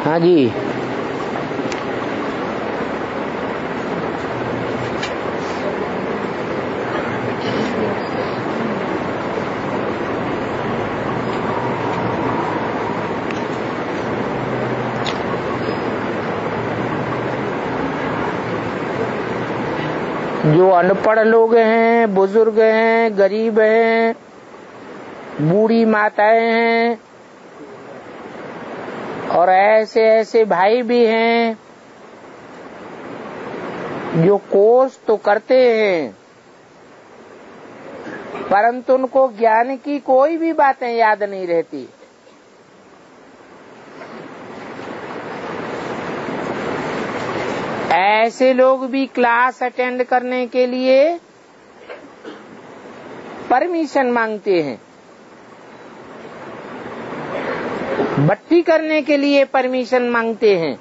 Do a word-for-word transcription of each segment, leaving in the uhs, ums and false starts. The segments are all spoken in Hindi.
हाँ जी। जो अनपढ़ लोग हैं, बुजुर्ग हैं, गरीब हैं, बूढ़ी माताएं हैं और ऐसे ऐसे भाई भी हैं जो कोर्स तो करते हैं परंतु उनको ज्ञान की कोई भी बातें याद नहीं रहती। ऐसे लोग भी क्लास अटेंड करने के लिए परमिशन मांगते हैं, भट्टी करने के लिए परमिशन मांगते हैं।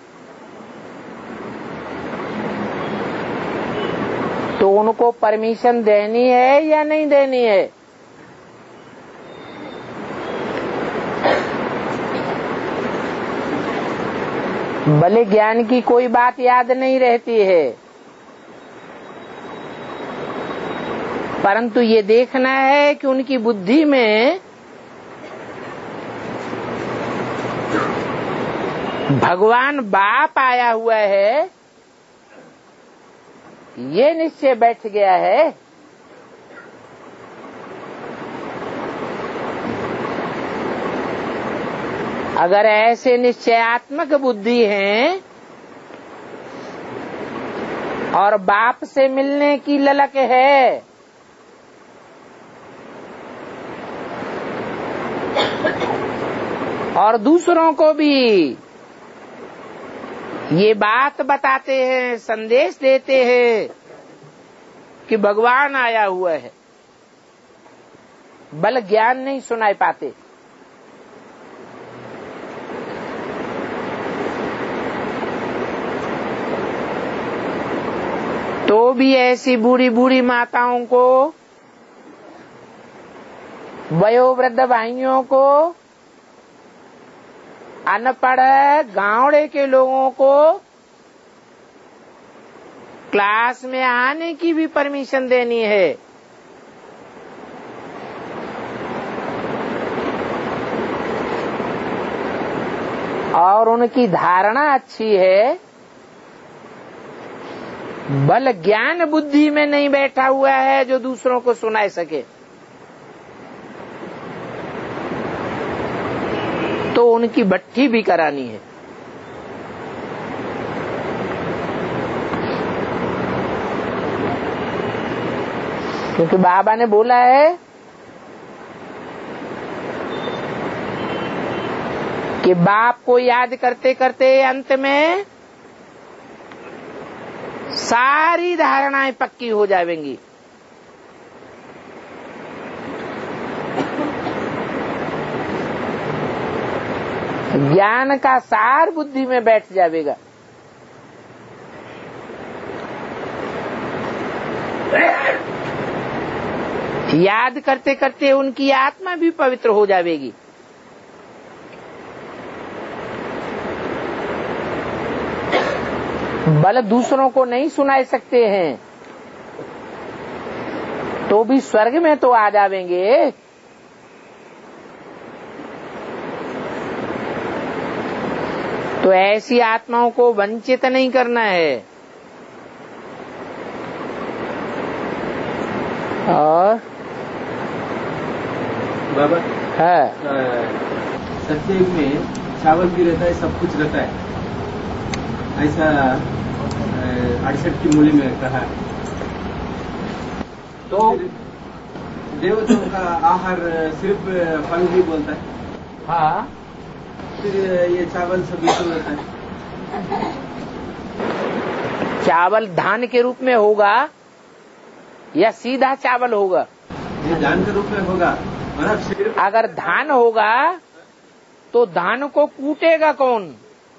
तो उनको परमिशन देनी है या नहीं देनी है? भले ज्ञान की कोई बात याद नहीं रहती है परंतु ये देखना है कि उनकी बुद्धि में भगवान बाप आया हुआ है, ये निश्चय बैठ गया है। अगर ऐसे निश्चयात्मक बुद्धि है और बाप से मिलने की ललक है और दूसरों को भी ये बात बताते हैं, संदेश देते हैं कि भगवान आया हुआ है, बल ज्ञान नहीं सुनाई पाते। तो भी ऐसी बूढ़ी बूढ़ी माताओं को, वयोवृद्ध भाइयों को, अनपढ़ गांवड़े के लोगों को क्लास में आने की भी परमिशन देनी है। और उनकी धारणा अच्छी है, बल ज्ञान बुद्धि में नहीं बैठा हुआ है जो दूसरों को सुना सके। तो उनकी भट्टी भी करानी है। क्योंकि बाबा ने बोला है कि बाप को याद करते करते अंत में सारी धारणाएं पक्की हो जाएंगी। ज्ञान का सार बुद्धि में बैठ जाएगा। याद करते करते उनकी आत्मा भी पवित्र हो जाएगी। बल दूसरों को नहीं सुनाई सकते हैं तो भी स्वर्ग में तो आ जाएंगे। तो ऐसी आत्माओं को वंचित नहीं करना है। और बाबा है सत्ययुग में चावल भी रहता है, सब कुछ रहता है, ऐसा अड़सठ की मूली में कहा। तो देवताओं का आहार सिर्फ फल ही बोलता है। हाँ, फिर ये चावल सब इसमें रहता है। चावल धान के रूप में होगा या सीधा चावल होगा? ये धान के रूप में होगा। और सिर्फ अगर धान होगा तो धान को कूटेगा कौन?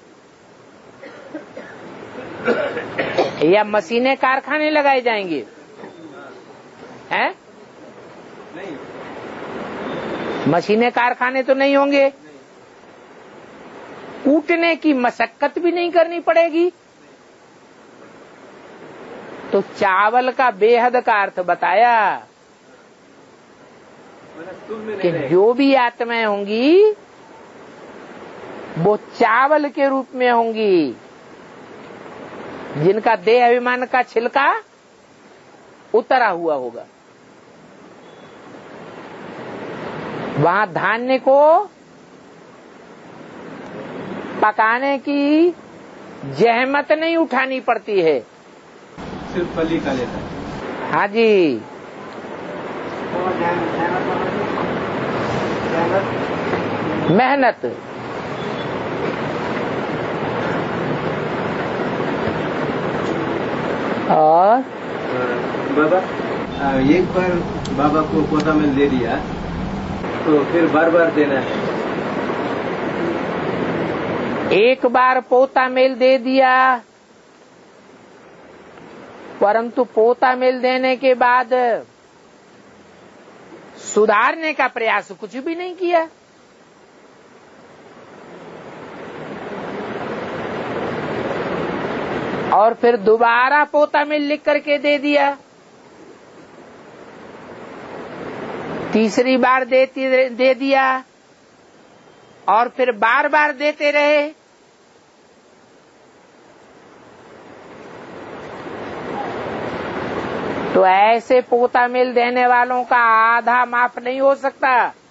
या मशीनें कारखाने लगाए जाएंगे? हैं? नहीं, मशीनें कारखाने तो नहीं होंगे। कूटने की मशक्कत भी नहीं करनी पड़ेगी। तो चावल का बेहद का अर्थ बताया कि जो भी आत्माएं होंगी वो चावल के रूप में होंगी, जिनका देह अभिमान का छिलका उतरा हुआ होगा। वहां धान्य को पकाने की जहमत नहीं उठानी पड़ती है, सिर्फ फली का लेता है। हाँ जी, मेहनत। और बाबा एक बार बाबा को पौधा में दे दिया तो फिर बार बार देना है। एक बार पोता मेल दे दिया, परंतु पोता मेल देने के बाद सुधारने का प्रयास कुछ भी नहीं किया। और फिर दोबारा पोता मेल लिख करके दे दिया, तीसरी बार देती दे दिया, और फिर बार बार देते रहे। तो ऐसे पोता मेल देने वालों का आधा माफ नहीं हो सकता।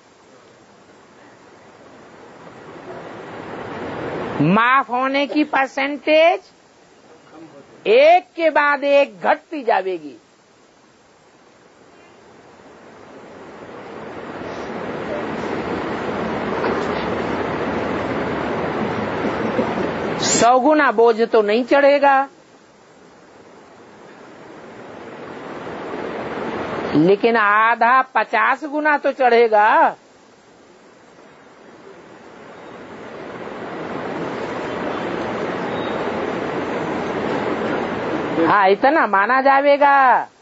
माफ होने की परसेंटेज एक के बाद एक घटती जाएगी। सौ गुना बोझ तो नहीं चढ़ेगा, लेकिन आधा पचास गुना तो चढ़ेगा। हाँ, इतना माना जाएगा।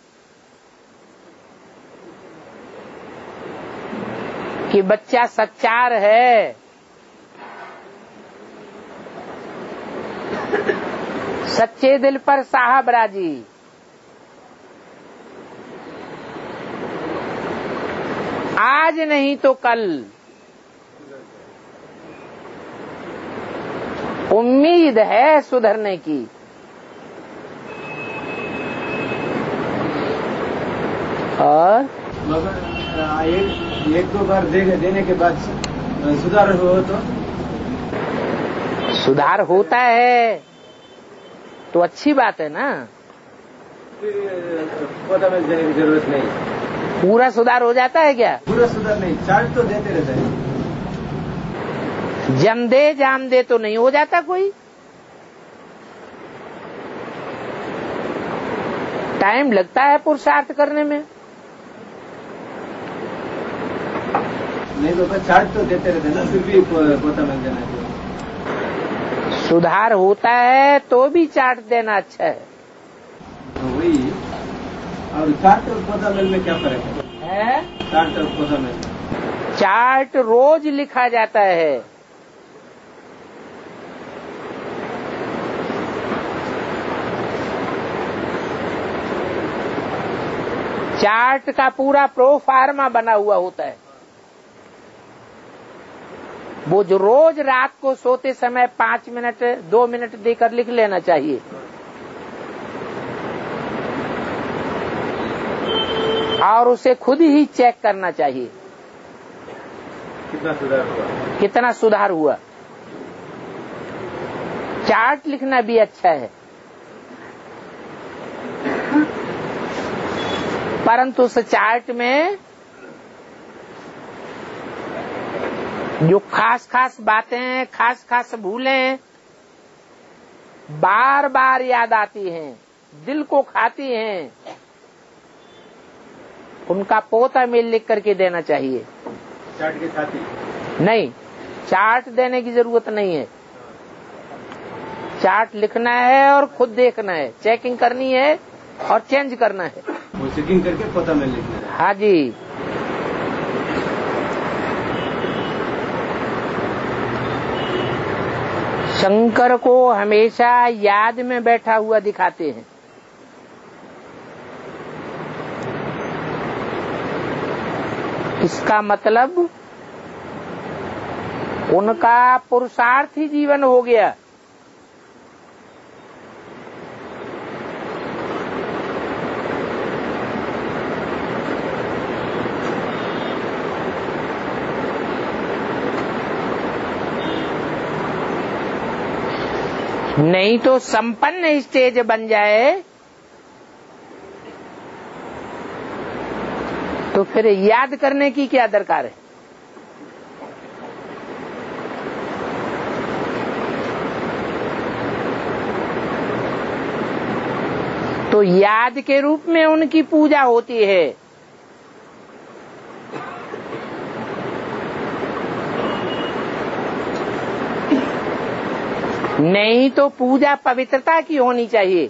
कि बच्चा सच्चार है, सच्चे दिल पर साहब राजी। आज नहीं तो कल उम्मीद है सुधरने की। और एक, एक दो बार दे, देने के बाद सुधार हो तो सुधार होता है तो अच्छी बात है ना। फिर पौधा में देने की जरूरत नहीं। पूरा सुधार हो जाता है क्या? पूरा सुधार नहीं, चार्ज तो देते रहता है। जम दे जाम दे तो नहीं हो जाता कोई। टाइम लगता है पुरुषार्थ करने में। नहीं तो चार्ज तो देते रहते ना, फिर भी पौधा मिल जाना चाहिए। सुधार होता है तो भी चार्ट देना अच्छा है। तो वही। और चार्ट और पौधा मिल में क्या फर्क है? है? चार्ट और पौधा मिल, चार्ट रोज लिखा जाता है, चार्ट का पूरा प्रोफार्मा बना हुआ होता है। वो जो रोज रात को सोते समय पांच मिनट दो मिनट देकर लिख लेना चाहिए। और उसे खुद ही चेक करना चाहिए कितना सुधार हुआ, कितना सुधार हुआ। चार्ट लिखना भी अच्छा है, परंतु उस चार्ट में जो खास खास बातें, खास खास भूलें बार बार याद आती हैं, दिल को खाती हैं, उनका पोता मेल लिख करके देना चाहिए। चार्ट के साथ ही नहीं, चार्ट देने की जरूरत नहीं है। चार्ट लिखना है और खुद देखना है, चेकिंग करनी है और चेंज करना है। वो चेकिंग करके पोता मेल लिखना है। हाँ जी। शंकर को हमेशा याद में बैठा हुआ दिखाते हैं। इसका मतलब उनका पुरुषार्थ ही जीवन हो गया। नहीं तो संपन्न स्टेज बन जाए तो फिर याद करने की क्या दरकार है। तो याद के रूप में उनकी पूजा होती है। नहीं तो पूजा पवित्रता की होनी चाहिए।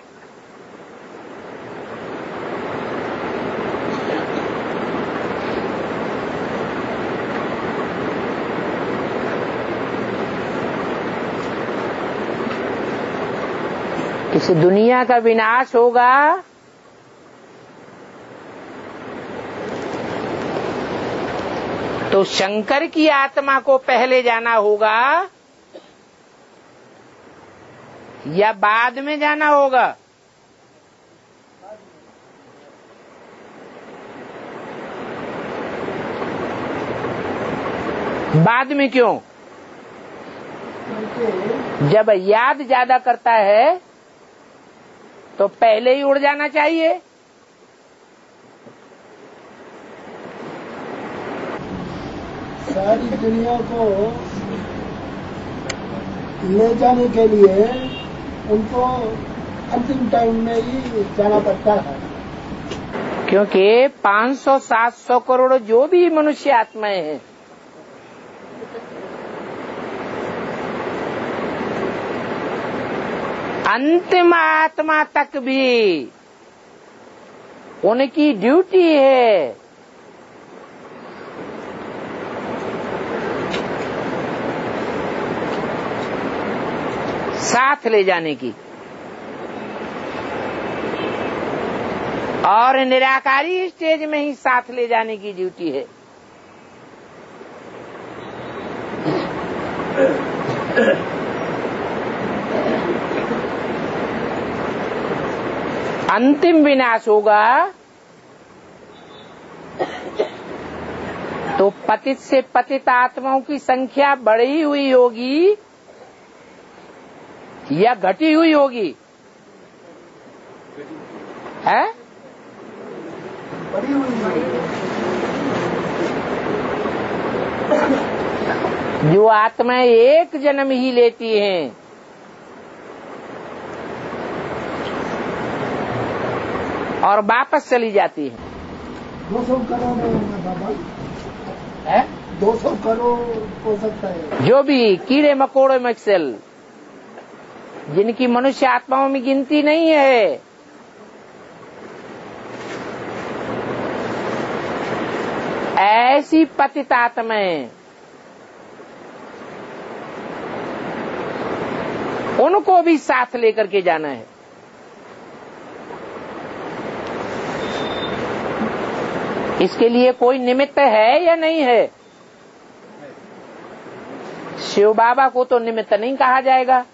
इस दुनिया का विनाश होगा तो शंकर की आत्मा को पहले जाना होगा या बाद में जाना होगा। बाद में क्यों? जब याद ज्यादा करता है तो पहले ही उड़ जाना चाहिए। सारी दुनिया को ले जाने के लिए उनको अंतिम टाइम में ही जाना पड़ता है, क्योंकि पाँच सौ सात सौ करोड़ जो भी मनुष्य आत्माएं हैं अंतिम आत्मा तक भी उनकी ड्यूटी है साथ ले जाने की। और निराकारी स्टेज में ही साथ ले जाने की ड्यूटी है। अंतिम विनाश होगा तो पतित से पतित आत्माओं की संख्या बढ़ी हुई होगी या घटी हुई होगी? है बड़ी हुई। जो आत्माएं एक जन्म ही लेती हैं और वापस चली जाती हैं। दो सौ करोड़ बाबा है? दो सौ करोड़ हो सकता है। जो भी कीड़े मकोड़े मक्सल जिनकी मनुष्य आत्माओं में गिनती नहीं है, ऐसी पतित आत्माएं उनको भी साथ लेकर के जाना है। इसके लिए कोई निमित्त है या नहीं है? शिव बाबा को तो निमित्त नहीं कहा जाएगा।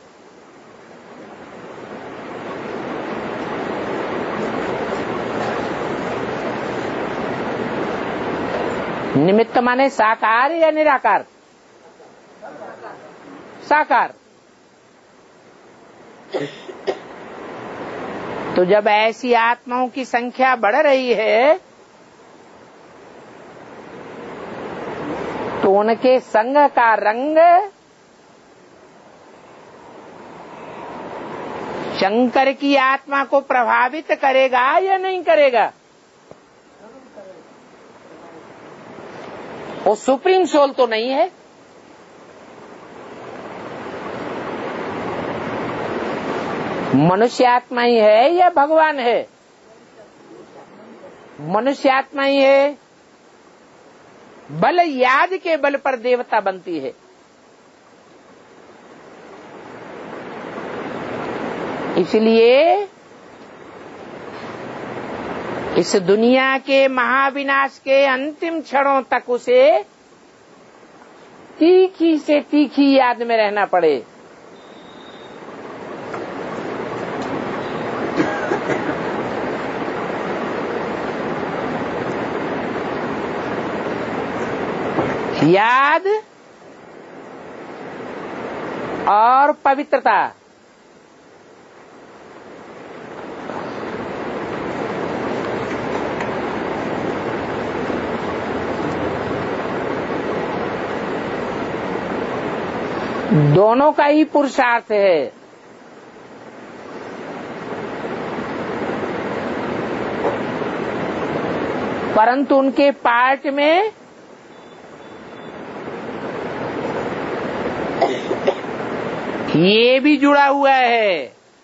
निमित्त माने साकार या निराकार? साकार। तो जब ऐसी आत्माओं की संख्या बढ़ रही है तो उनके संग का रंग शंकर की आत्मा को प्रभावित करेगा या नहीं करेगा? वो सुप्रीम सोल तो नहीं है। मनुष्य आत्मा ही है या भगवान है? मनुष्य आत्मा ही है। बल याद के बल पर देवता बनती है। इसलिए इस दुनिया के महाविनाश के अंतिम क्षणों तक उसे तीखी से तीखी याद में रहना पड़े। याद और पवित्रता दोनों का ही पुरुषार्थ है। परंतु उनके पार्ट में ये भी जुड़ा हुआ है।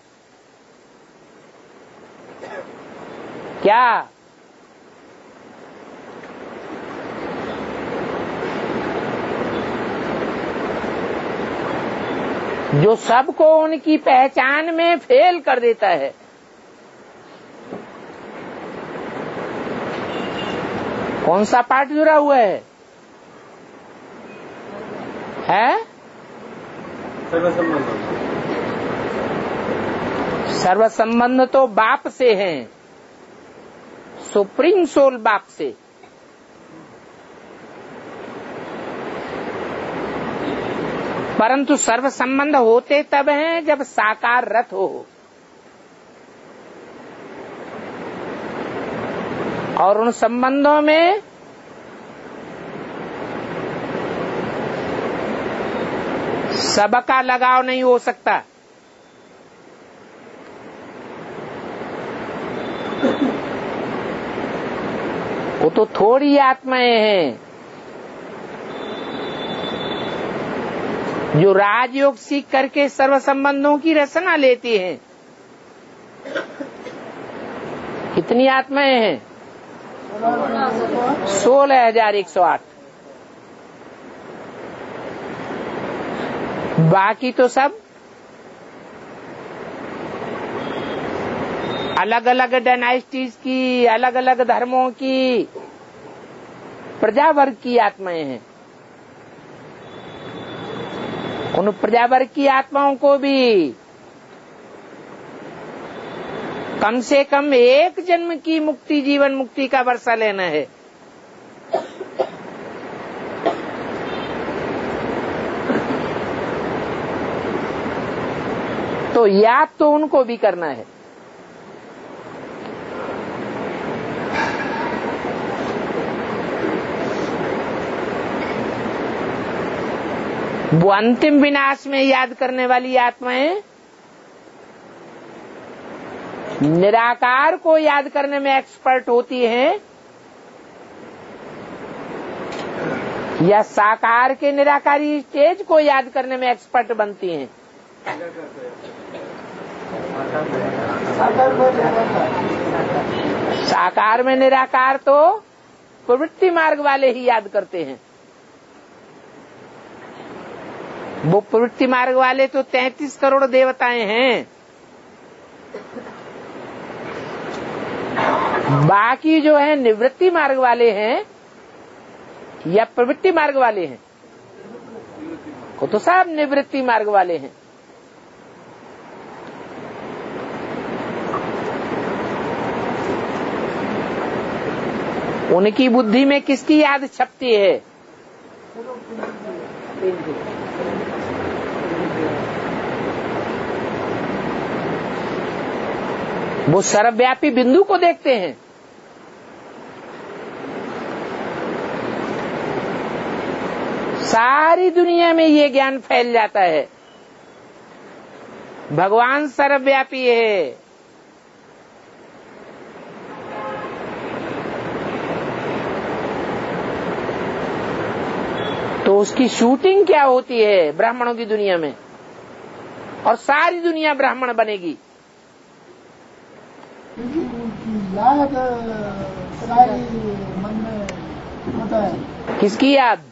क्या? जो सबको उनकी पहचान में फेल कर देता है। कौन सा पार्ट जुड़ा हुआ है? है सर्वसंबंध। सर्व संबंध तो बाप से है, सुप्रीम सोल बाप से। परंतु सर्व संबंध होते तब हैं जब साकार रथ हो, और उन संबंधों में सबका लगाव नहीं हो सकता। वो तो थोड़ी आत्माएं हैं जो राजयोग सीख करके सर्व संबंधों की रचना लेती हैं। कितनी आत्माएं हैं? सोलह हजार एक सौ आठ। बाकी तो सब अलग अलग डायनास्टीज की, अलग अलग धर्मों की, प्रजावर्ग की आत्माएं हैं। उन प्रजावर्ग की आत्माओं को भी कम से कम एक जन्म की मुक्ति, जीवन मुक्ति का वर्षा लेना है। तो याद तो उनको भी करना है। वो अंतिम विनाश में याद करने वाली आत्माएं निराकार को याद करने में एक्सपर्ट होती हैं या साकार के निराकारी स्टेज को याद करने में एक्सपर्ट बनती हैं? साकार में निराकार तो प्रवृत्ति मार्ग वाले ही याद करते हैं। वो प्रवृत्ति मार्ग वाले तो तैंतीस करोड़ देवताएं हैं। बाकी जो है निवृत्ति मार्ग वाले हैं या प्रवृत्ति मार्ग वाले हैं? वो तो सब निवृत्ति मार्ग वाले हैं। उनकी बुद्धि में किसकी याद छपती है? वो सर्वव्यापी बिंदु को देखते हैं। सारी दुनिया में ये ज्ञान फैल जाता है, भगवान सर्वव्यापी है। तो उसकी शूटिंग क्या होती है ब्राह्मणों की दुनिया में, और सारी दुनिया ब्राह्मण बनेगी। याद सारी मन में होता है। किसकी याद?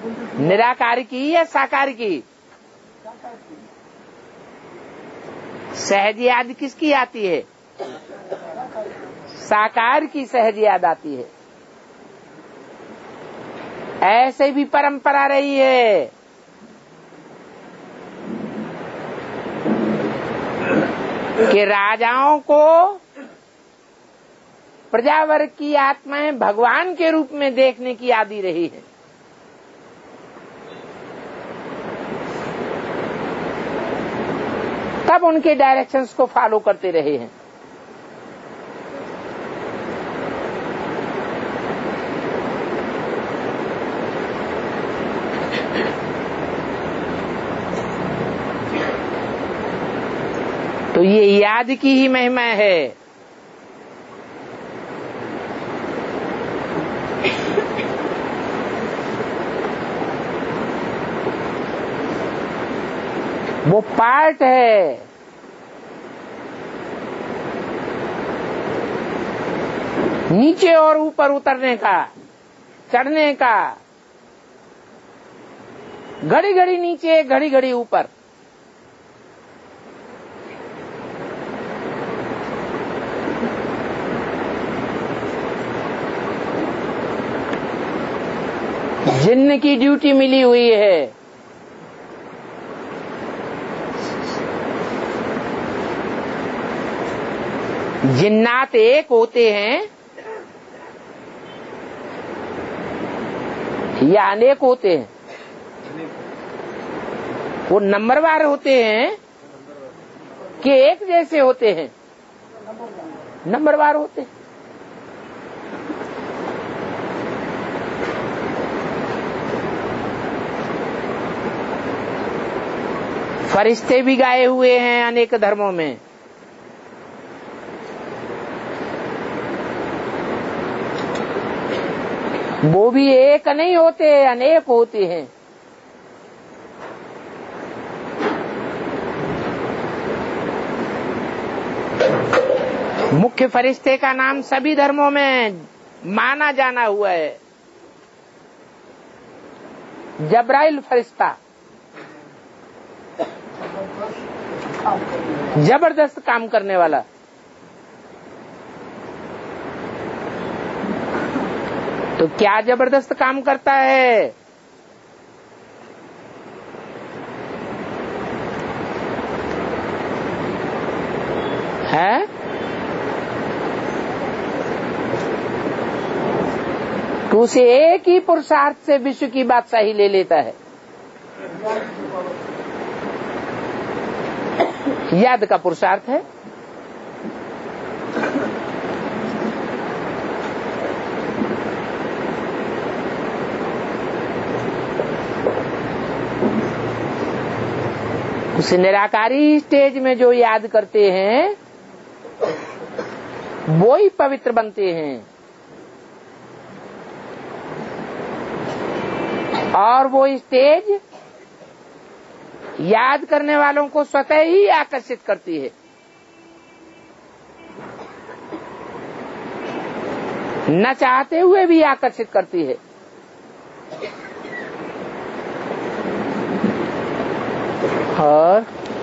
निराकार की या साकार की? सहज याद किसकी आती है? साकार की सहज याद आती है। ऐसे भी परंपरा रही है कि राजाओं को प्रजावर्ग की आत्माएं भगवान के रूप में देखने की आदि रही है। तब उनके डायरेक्शंस को फॉलो करते रहे हैं। तो ये याद की ही महिमा है। वो पार्ट है। नीचे और ऊपर उतरने का, चढ़ने का, घड़ी घड़ी नीचे घड़ी घड़ी ऊपर। जिन्न की ड्यूटी मिली हुई है। जिन्नात एक होते हैं या अनेक होते हैं? वो नंबरवार होते हैं कि एक जैसे होते हैं? नंबरवार होते हैं। फरिश्ते भी गाए हुए हैं अनेक धर्मों में। वो भी एक नहीं होते, अनेक होते हैं। मुख्य फरिश्ते का नाम सभी धर्मों में माना जाना हुआ है, जब्राइल फरिश्ता। जबरदस्त काम करने वाला। तो क्या जबरदस्त काम करता है? है तो उसे एक ही पुरुषार्थ से विश्व की बादशाही ले लेता है। याद का पुरुषार्थ है। उस निराकारी स्टेज में जो याद करते हैं वो ही पवित्र बनते हैं, और वो स्टेज याद करने वालों को स्वतः ही आकर्षित करती है। न चाहते हुए भी आकर्षित करती है। और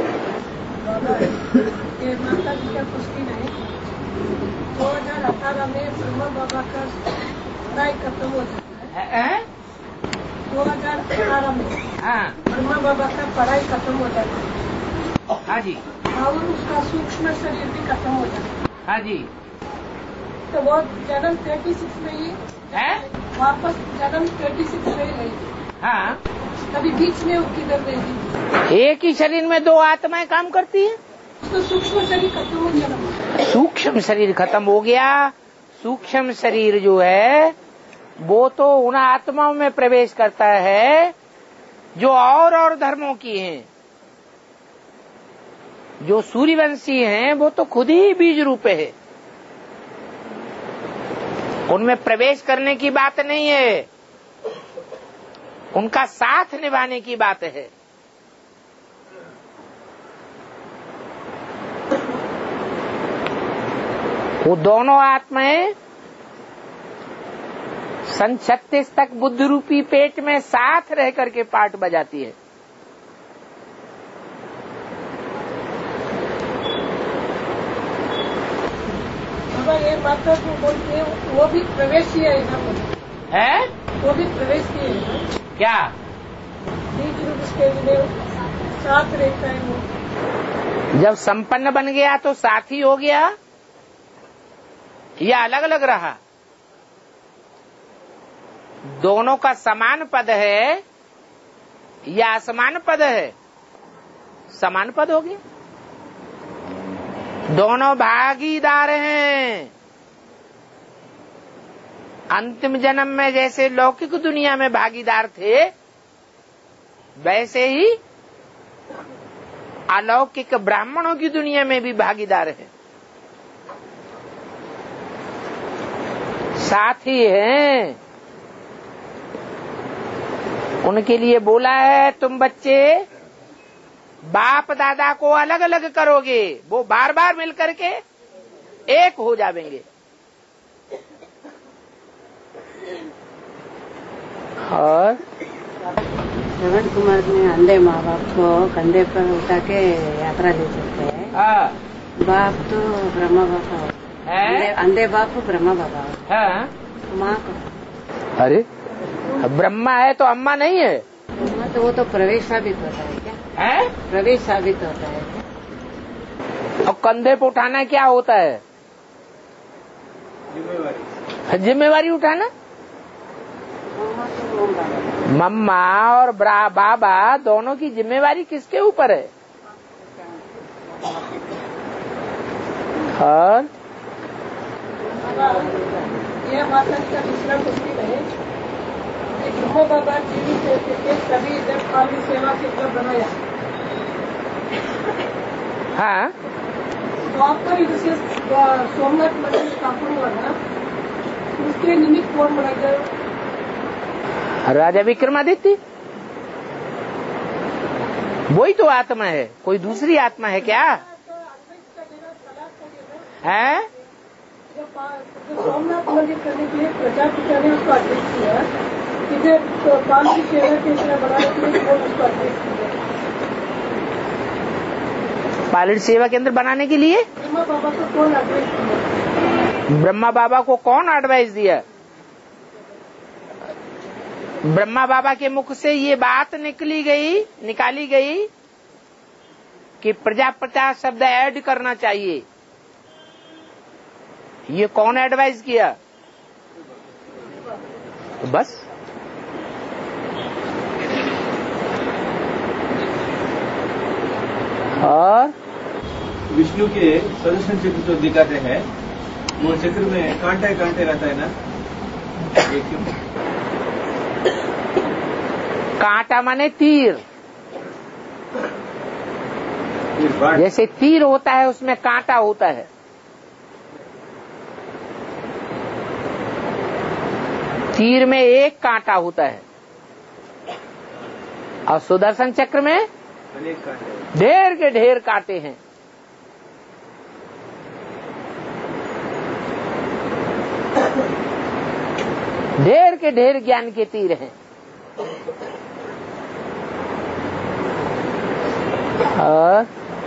माता जी का पुष्टि नहीं, दो हजार अठारह में ब्रह्मा बाबा का पढ़ाई खत्म हो जाता है। दो हजार अठारह में हाँ ब्रह्मा बाबा का पढ़ाई खत्म हो जाता है। हाँ जी। और उसका सूक्ष्म शरीर भी खत्म हो जाता है। हाँ जी। तो वो जन्म तैतीस में ही है? वापस जन्म तैतीस में ही गई। हाँ। कभी बीच में किधर गई? एक ही शरीर में दो आत्माएं काम करती हैं। तो सूक्ष्म शरीर खत्म हो गया। सूक्ष्म शरीर खत्म हो गया। सूक्ष्म शरीर जो है वो तो उन आत्माओं में प्रवेश करता है जो और और धर्मों की हैं। जो सूर्यवंशी हैं वो तो खुद ही बीज रूप है, उनमें प्रवेश करने की बात नहीं है, उनका साथ निभाने की बात है। वो दोनों आत्माएं सन छत्तीस तक बुद्ध रूपी पेट में साथ रह करके पार्ट बजाती है। बाबा ये बात तो बोलते हैं, वो भी प्रवेश ही है इधर है, वो भी प्रवेश ही है क्या बीच रूप उसके लिए साथ रहता है वो। जब संपन्न बन गया तो साथी हो गया या अलग अलग रहा? दोनों का समान पद है या असमान पद है? समान पद हो गया। दोनों भागीदार हैं। अंतिम जन्म में जैसे लौकिक दुनिया में भागीदार थे, वैसे ही अलौकिक ब्राह्मणों की दुनिया में भी भागीदार है, साथी हैं। उनके लिए बोला है तुम बच्चे बाप दादा को अलग अलग करोगे, वो बार बार मिल करके एक हो जाएंगे। और श्रवण कुमार में अंधे माँ बाप को कंधे पर उठा के यात्रा ले सकते हैं। हाँ, बाप तो ब्रह्मा बाबा है, अंधे बाप ब्रह्मा बाबा हाँ। माँ को। अरे ब्रह्मा है तो अम्मा नहीं है? ब्रह्मा तो वो तो प्रवेश साबित होता है क्या? है, प्रवेश साबित होता है क्या? और कंधे पे उठाना क्या होता है? जिम्मेवारी जिम्मेवारी उठाना। मम्मा तो ओम बाबा। मम्मा और ब्रा बाबा दोनों की जिम्मेवारी किसके ऊपर है? और यह माता का दूसरा कुछ है कि ब्रह्मा बाबा जीवित रहते थे तभी जब काली सेवा के घर बनाया। हाँ, तो आपका भी जैसे सोमनाथ मंदिर स्थापन हुआ ना, उसके निमित्त कौन बनाया? राजा विक्रमादित्य। वही तो आत्मा है, कोई दूसरी आत्मा है क्या? है? सोमनाथ मंदिर करने के लिए प्रजापिता ने उसको अध्यक्ष किया, इधर तो पालकी सेवा के तरह बनाने के लिए कौन उसको अध्यक्ष किया? पालित सेवा केंद्र बनाने के लिए ब्रह्मा बाबा को कौन एडवाइस दिया? ब्रह्मा बाबा को कौन एडवाइस दिया? ब्रह्मा बाबा के मुख से ये बात निकली गई निकाली गई कि प्रजापिता शब्द ऐड करना चाहिए। ये कौन एडवाइस किया? बस। और विष्णु के सुदर्शन चक्र जो दिखाते हैं, वो चक्र में कांटे कांटे रहता है ना, ये क्यों? कांटा माने तीर। फिर बाढ़ जैसे तीर होता है उसमें कांटा होता है। तीर में एक कांटा होता है और सुदर्शन चक्र में अनेक कांटे। ढेर के ढेर कांटे हैं। ढेर के ढेर ज्ञान के तीर हैं। और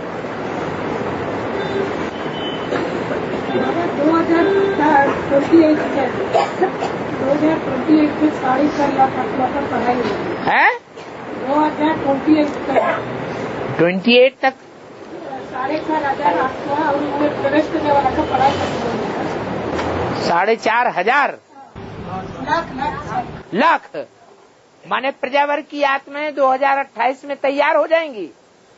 दो हजार ट्वेंटी एट दो हजार ट्वेंटी एट में साढ़े चार लाख आत्मा पर पढ़ाई हुई है। दो हजार ट्वेंटी एट तक ट्वेंटी एट तक साढ़े चार हजार आत्मा और उनमें प्रवेश करने वाला का पढ़ाई करते साढ़े चार हजार लाख लाख लाख माने प्रजावर्ग की आत्माएं दो हजार अट्ठाईस में तैयार हो जाएंगी।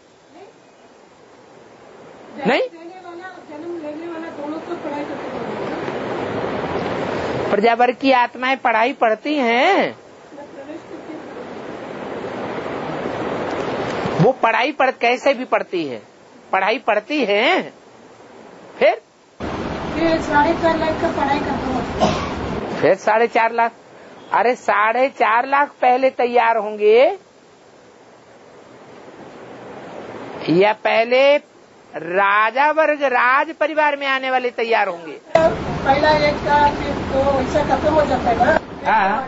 नहीं, देने वाला जन्म लेने वाला दोनों को पढ़ाई करते प्रजावर्ग की आत्माएं पढ़ाई पढ़ती हैं। वो पढ़ाई पढ़ कैसे भी पढ़ती है, पढ़ाई पढ़ती है। फिर साढ़े चार लाख का पढ़ाई करते हो। फिर साढ़े चार लाख अरे साढ़े चार लाख पहले तैयार होंगे या पहले राजा वर्ग राज परिवार में आने वाले तैयार होंगे? पहला एक का फिर तो ऐसा खत्म हो जाता है ना। हाँ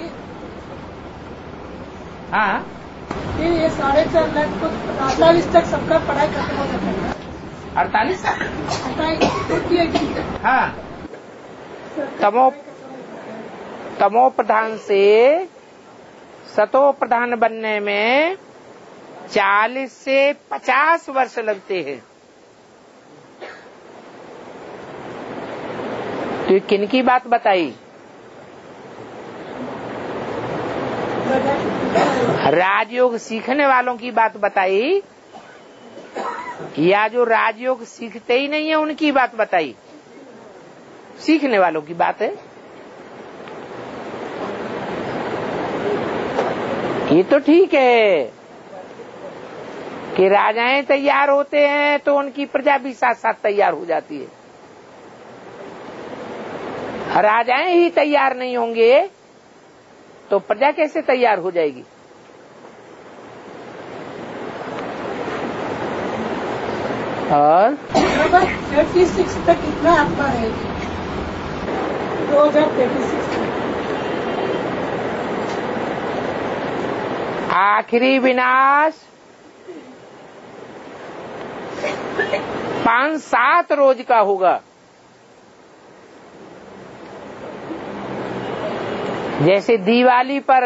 हाँ, फिर ये साढ़े चार लाख को अड़तालीस तक सबका पढ़ाई खत्म हो जाता है ना। अड़तालीस अड़तालीस हाँ, तमो तमो प्रधान से सतो प्रधान बनने में चालीस से पचास वर्ष लगते हैं। तो किनकी बात बताई? राजयोग सीखने वालों की बात बताई या जो राजयोग सीखते ही नहीं है उनकी बात बताई? सीखने वालों की बात है। ये तो ठीक है कि राजाएं तैयार होते हैं तो उनकी प्रजा भी साथ साथ तैयार हो जाती है। राजाएं ही तैयार नहीं होंगे तो प्रजा कैसे तैयार हो जाएगी? और थर्टी सिक्स तक कितना आत्मा रहेगी? दो हजार थर्टी सिक्स आखिरी विनाश पांच सात रोज का होगा। जैसे दिवाली पर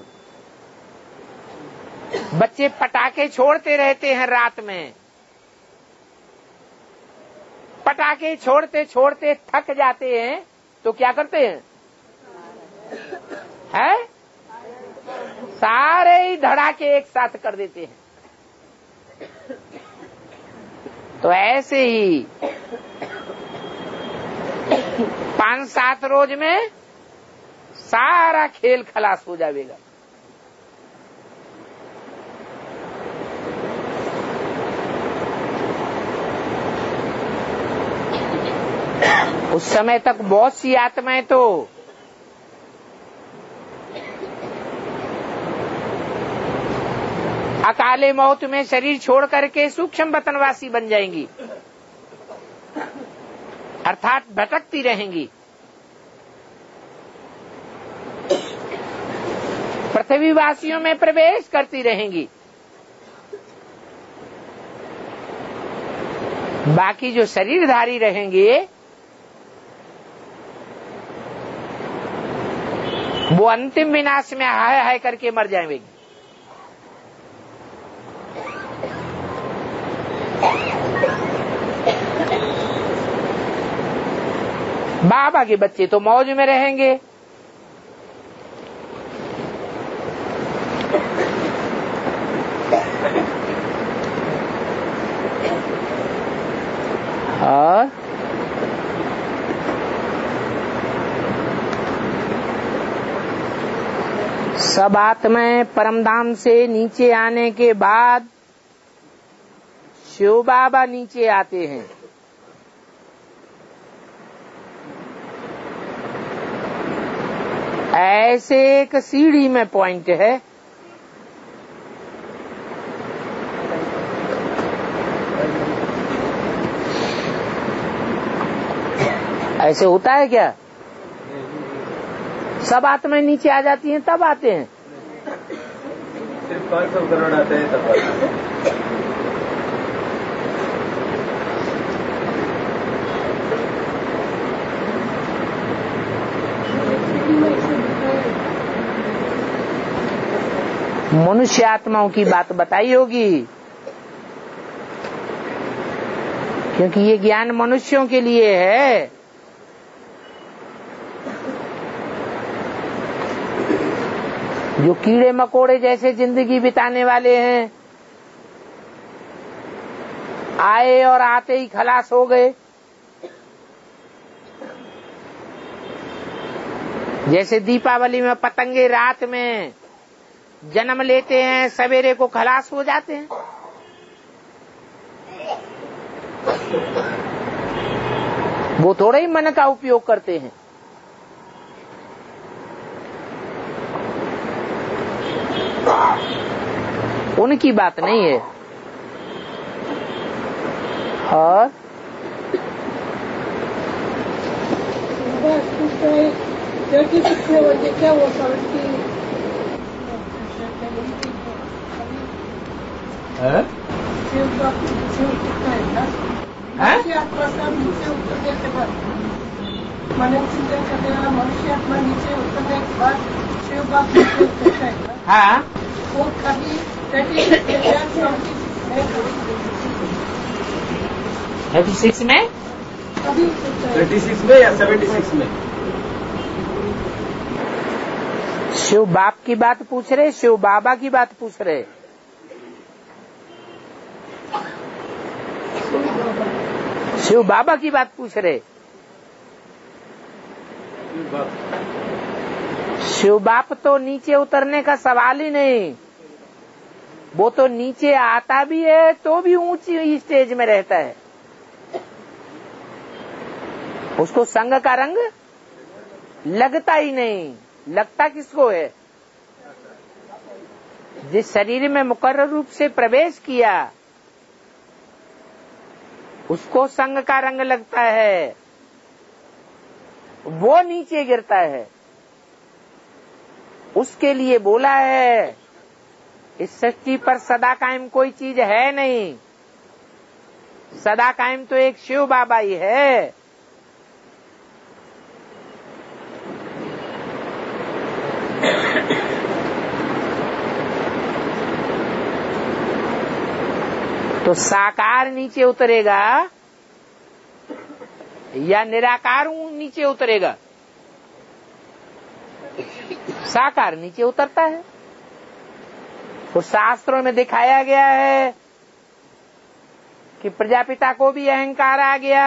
बच्चे पटाखे छोड़ते रहते हैं रात में, पटाखे छोड़ते छोड़ते थक जाते हैं तो क्या करते हैं? हैं? सारे ही धड़ाके एक साथ कर देते हैं। तो ऐसे ही पांच सात रोज में सारा खेल खलास हो जाएगा। उस समय तक बहुत सी आत्माएं तो अकाले मौत में शरीर छोड़ करके सूक्ष्म वतनवासी बन जाएंगी, अर्थात भटकती रहेंगी। पृथ्वीवासियों में प्रवेश करती रहेंगी। बाकी जो शरीरधारी रहेंगे वो अंतिम विनाश में हाय हाय करके मर जाएंगे। बाबा के बच्चे तो मौज में रहेंगे। और सब आत्माएं परमधाम से नीचे आने के बाद शिव बाबा नीचे आते हैं। ऐसे एक सीढ़ी में पॉइंट है, ऐसे होता है क्या? सब आत्माएं नीचे आ जाती हैं तब आते हैं। सिर्फ पाँच सौ करोड़ आते हैं तब आते हैं। मनुष्य आत्माओं की बात बताई होगी, क्योंकि ये ज्ञान मनुष्यों के लिए है। जो कीड़े मकोड़े जैसे जिंदगी बिताने वाले हैं, आए और आते ही खलास हो गए। जैसे दीपावली में पतंगे रात में जन्म लेते हैं, सवेरे को खलास हो जाते हैं। वो थोड़ा ही मन का उपयोग करते हैं। उनकी बात नहीं है। और क्या वो समझती मैंने चिंतन करने वाला मनुष्य आत्मा नीचे उतरने के बाद शिव बाप नीचे उतरता है। हाँ, वो कभी थर्टी थर्टी सिक्स में कभी थर्टी सिक्स में या सेवेंटी सिक्स में? शिव बाप की बात पूछ रहे, शिव बाबा की बात पूछ रहे? शिव बाबा की बात पूछ रहे? शिव बाप तो नीचे उतरने का सवाल ही नहीं। वो तो नीचे आता भी है तो भी ऊंची स्टेज में रहता है। उसको संग का रंग लगता ही नहीं। लगता किसको है? जिस शरीर में मुकर्रर रूप से प्रवेश किया उसको संग का रंग लगता है, वो नीचे गिरता है। उसके लिए बोला है इस सृष्टि पर सदा कायम कोई चीज है नहीं, सदा कायम तो एक शिव बाबा ही है। तो साकार नीचे उतरेगा या निराकार नीचे उतरेगा? साकार नीचे उतरता है। तो शास्त्रों में दिखाया गया है कि प्रजापिता को भी अहंकार आ गया,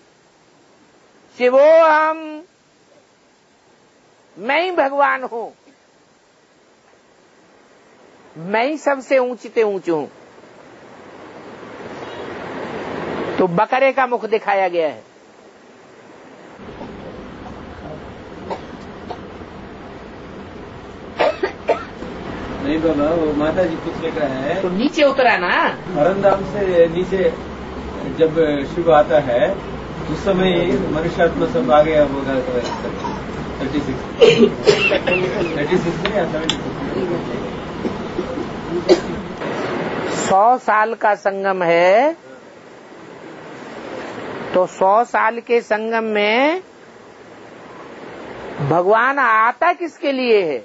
शिवो हम, मैं ही भगवान हूं, मैं ही सबसे ऊंचते ऊंच हूं। तो बकरे का मुख दिखाया गया है। नहीं बाबा, वो माता जी पूछने का है। तो नीचे उतरा ना, परमधाम से नीचे जब शिव आता है उस समय मनुष्यात्मा सब आ गया होगा। थर्टी सिक्स थर्टी सिक्स में या सेवेंटी सिक्स? सौ साल का संगम है तो सौ साल के संगम में भगवान आता किसके लिए है?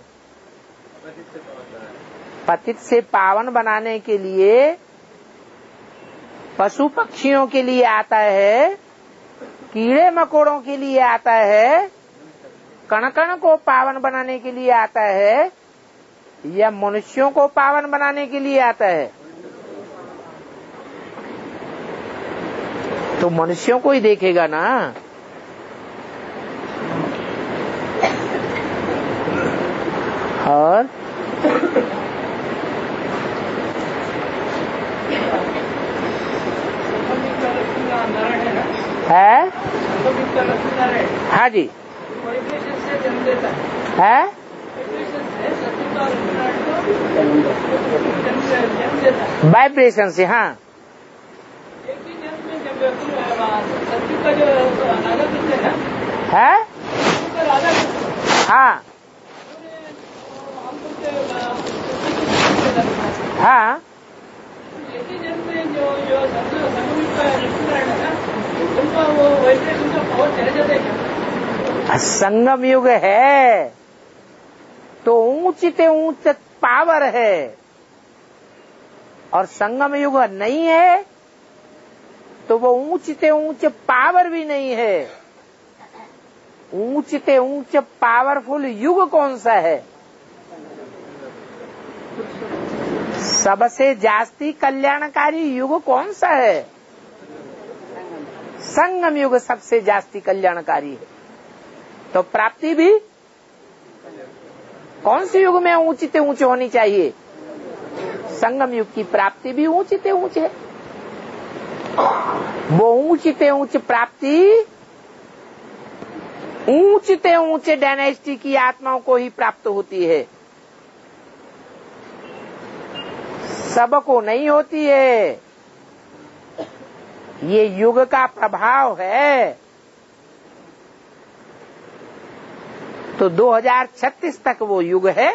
पतित से पावन बनाने के लिए, पशु पक्षियों के लिए आता है, कीड़े मकोड़ों के लिए आता है, कण कण को पावन बनाने के लिए आता है, या मनुष्यों को पावन बनाने के लिए आता है? तो मनुष्यों को ही देखेगा ना। और है? हाँ जी, है? वाइब्रेशन से। हाँ, है? हाँ हाँ, संगम युग है तो ऊंचते ऊंच पावर है, और संगम युग नहीं है तो वो ऊंचते ऊंच पावर भी नहीं है। ऊंचते ऊंच पावरफुल युग कौन सा है? सबसे जास्ती कल्याणकारी युग कौन सा है? संगम युग सबसे जास्ती कल्याणकारी है। तो प्राप्ति भी कौन से युग में ऊंचते ऊंचे होनी चाहिए? संगम युग की प्राप्ति भी ऊंचते ऊंचे है। वो ऊंचते ऊंच प्राप्ति ऊंचते ऊंचे डायनेस्टी की आत्माओं को ही प्राप्त होती है, सबको नहीं होती है। ये युग का प्रभाव है। तो दो हज़ार छत्तीस तक वो युग है,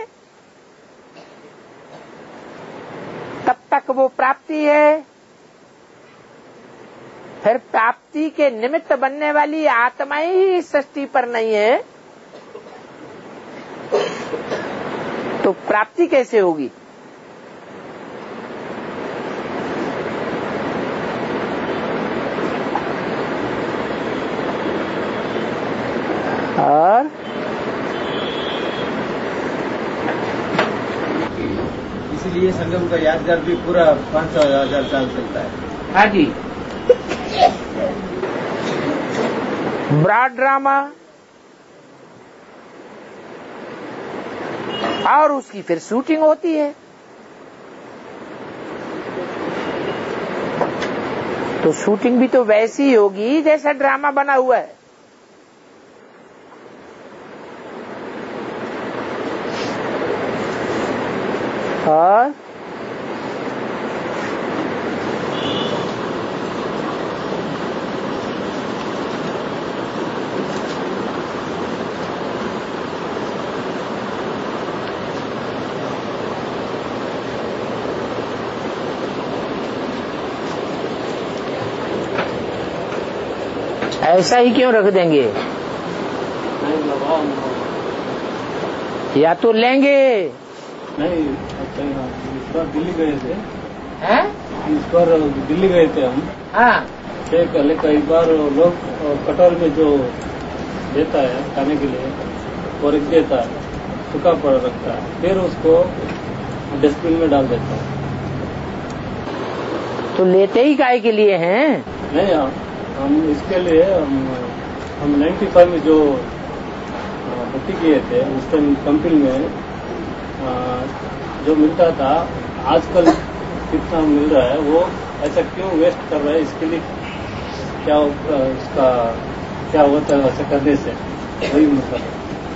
तब तक वो प्राप्ति है। फिर प्राप्ति के निमित्त बनने वाली आत्मा ही इस सृष्टि पर नहीं है, तो प्राप्ति कैसे होगी? और इसलिए संगम का यादगार भी पूरा पाँच सौ हजार साल चलता है। हाँ जी, ब्रॉड ड्रामा और उसकी फिर शूटिंग होती है। तो शूटिंग भी तो वैसी ही होगी जैसा ड्रामा बना हुआ है। और ऐसा ही क्यों रख देंगे? या तो लेंगे। नहीं, इस बार दिल्ली गए थे। हैं? इस बार दिल्ली गए थे हम। हाँ, कई बार लोग कटोर में जो देता है खाने के लिए और एक देता है, सूखा पड़ा रखता है, फिर उसको डस्टबिन में डाल देता है। तो लेते ही काहे के लिए हैं? नहीं, हम इसके लिए हम हम नाइन्टी फाइव में जो भर्ती किए थे उस टाइम कंपनी में जो मिलता था, आजकल कितना मिल रहा है, वो ऐसा क्यों वेस्ट कर रहा है? इसके लिए क्या उसका क्या होता है ऐसा करने से? वही मतलब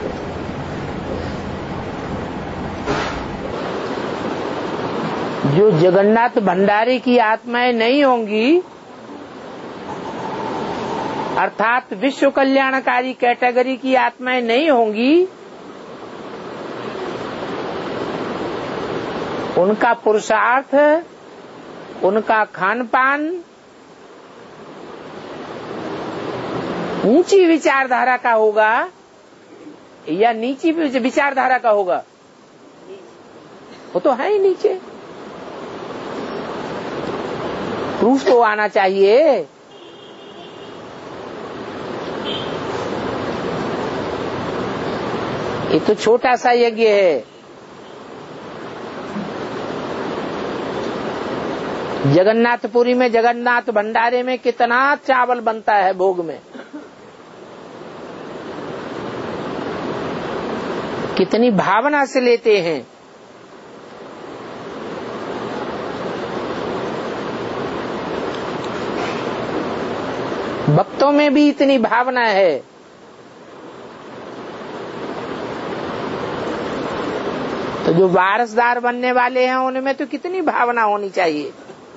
जो जगन्नाथ भंडारी की आत्माएं नहीं होंगी, अर्थात विश्व कल्याणकारी कैटेगरी की आत्माएं नहीं होंगी, उनका पुरुषार्थ, उनका खान पान ऊंची विचारधारा का होगा या नीची विचारधारा का होगा? वो तो है ही नीचे। प्रूफ तो आना चाहिए। ये तो छोटा सा यज्ञ है। जगन्नाथपुरी में, जगन्नाथ भंडारे में कितना चावल बनता है भोग में, कितनी भावना से लेते हैं। भक्तों में भी इतनी भावना है। तो जो वारसदार बनने वाले हैं उनमें तो कितनी भावना होनी चाहिए।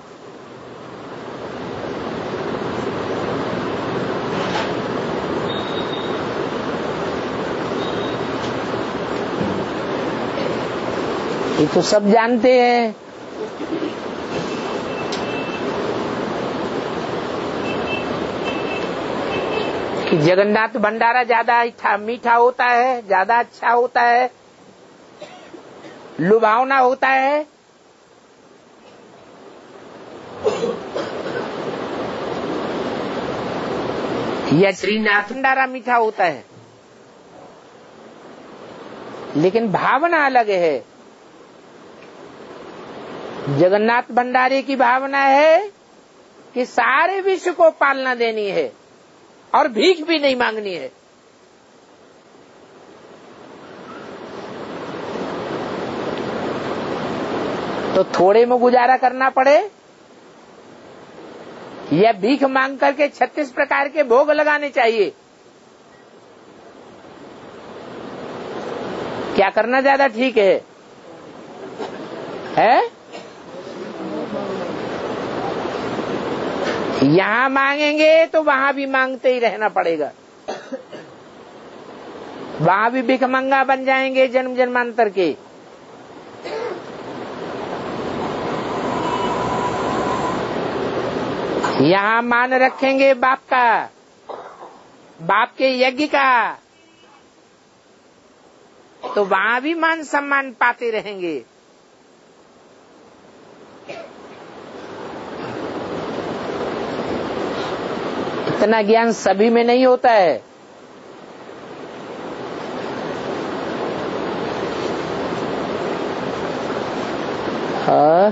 ये तो सब जानते हैं। कि जगन्नाथ भंडारा ज्यादा मीठा होता है, ज्यादा अच्छा होता है, लुभावना होता है। या श्रीनाथ भंडारा मीठा होता है, लेकिन भावना अलग है। जगन्नाथ भंडारे की भावना है कि सारे विश्व को पालना देनी है और भीख भी नहीं मांगनी है। तो थोड़े में गुजारा करना पड़े या भीख मांग करके छत्तीस प्रकार के भोग लगाने चाहिए? क्या करना ज्यादा ठीक है? है? यहाँ मांगेंगे तो वहाँ भी मांगते ही रहना पड़ेगा, वहाँ भी भिखमंगा बन जाएंगे जन्म जन्मांतर के। यहाँ मान रखेंगे बाप का, बाप के यज्ञ का, तो वहाँ भी मान सम्मान पाते रहेंगे। इतना ज्ञान सभी में नहीं होता है। हाँ,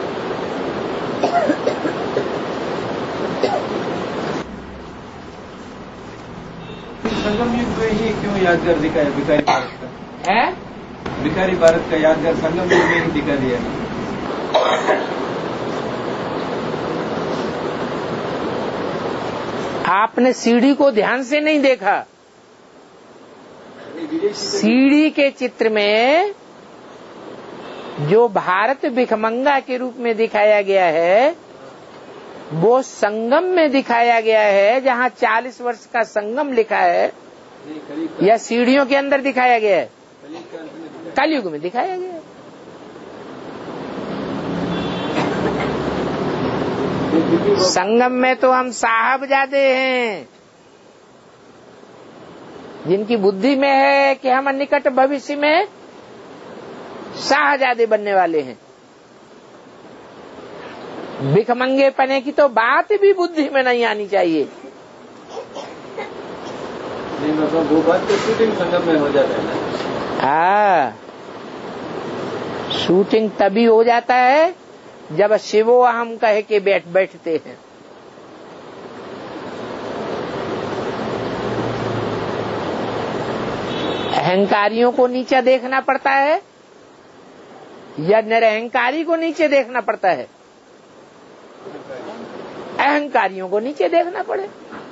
संगम युग में ही क्यों यादगार दिखाया भिखारी भारत का? है भिखारी भारत का यादगार संगम युग में ही दिखा दिया। आपने सीढ़ी को ध्यान से नहीं देखा। सीढ़ी के चित्र में जो भारत भिखमंगा के रूप में दिखाया गया है, वो संगम में दिखाया गया है, जहाँ चालीस वर्ष का संगम लिखा है, या सीढ़ियों के अंदर दिखाया गया है? कलयुग में दिखाया गया है। संगम में तो हम साहबजादे हैं, जिनकी बुद्धि में है कि हम निकट भविष्य में शाहजादे बनने वाले हैं। भिखमंगे पने की तो बात भी बुद्धि में नहीं आनी चाहिए। नहीं मतलब वो बात तो शूटिंग संगम में हो जाता है ना। हाँ, शूटिंग तभी हो जाता है जब शिवो हम कहे के बैठ बैठते हैं। अहंकारियों को नीचे देखना पड़ता है या निरहंकारी को नीचे देखना पड़ता है? अहंकारियों को नीचे देखना पड़े।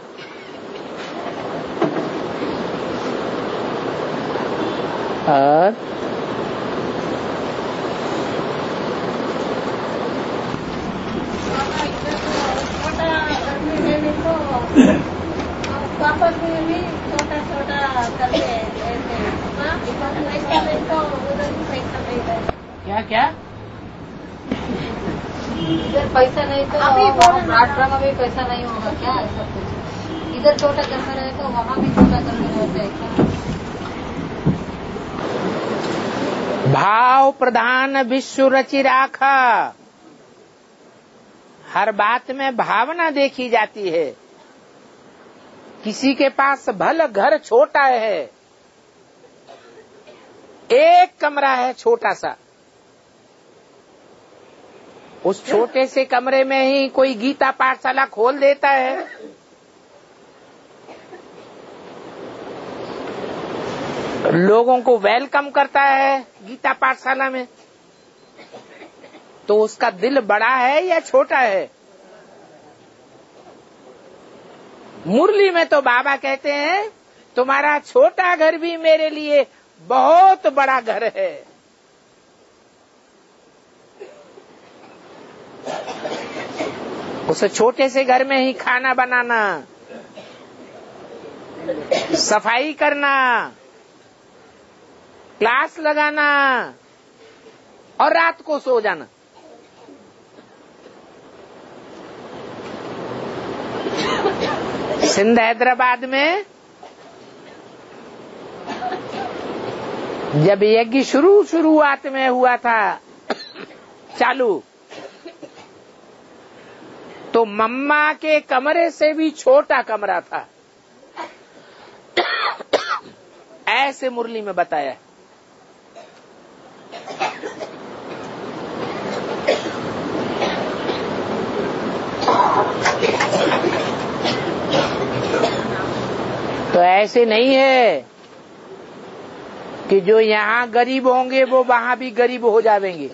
और वापस में भी छोटा छोटा करते हैं। पैसा नहीं तो उधर भी पैसा नहीं है। क्या क्या इधर पैसा नहीं तो अभी राष्ट्र में भी पैसा नहीं होगा क्या? ऐसा कुछ इधर छोटा करना रहे तो वहाँ भी छोटा करना रहता है क्या? भाव प्रधान विश्व रचि राखा। हर बात में भावना देखी जाती है। किसी के पास भले घर छोटा है, एक कमरा है छोटा सा, उस छोटे से कमरे में ही कोई गीता पाठशाला खोल देता है, लोगों को वेलकम करता है गीता पाठशाला में, तो उसका दिल बड़ा है या छोटा है? मुरली में तो बाबा कहते हैं तुम्हारा छोटा घर भी मेरे लिए बहुत बड़ा घर है। उस छोटे से घर में ही खाना बनाना, सफाई करना, क्लास लगाना और रात को सो जाना। सिंध हैदराबाद में जब यज्ञ शुरू शुरुआत में हुआ था चालू, तो मम्मा के कमरे से भी छोटा कमरा था, ऐसे मुरली में बताया। तो ऐसे नहीं है कि जो यहाँ गरीब होंगे वो वहाँ भी गरीब हो जाएंगे।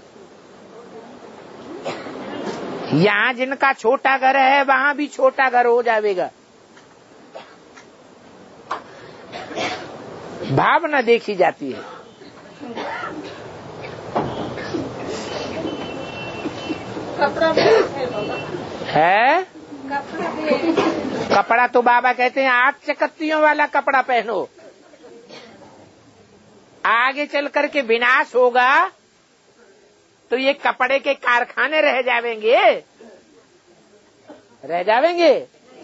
यहाँ जिनका छोटा घर है वहाँ भी छोटा घर हो जाएगा। भावना देखी जाती है। कपड़ा भी है कपड़ा भी कपड़ा तो बाबा कहते हैं आठ चकत्तियों वाला कपड़ा पहनो, आगे चल करके विनाश होगा तो ये कपड़े के कारखाने रह जाएंगे। रह जावेंगे।